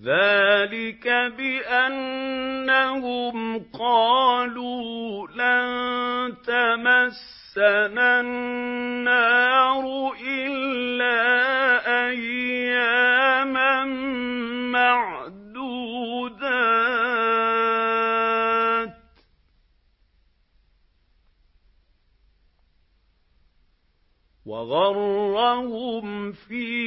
ذَٰلِكَ بِأَنَّهُمْ قَالُوا لَن تَمَسَّنَا النَّارُ إِلَّا أَيَّامًا مَّعْدُودَاتٍ ۖ وَغَرَّهُمْ فِي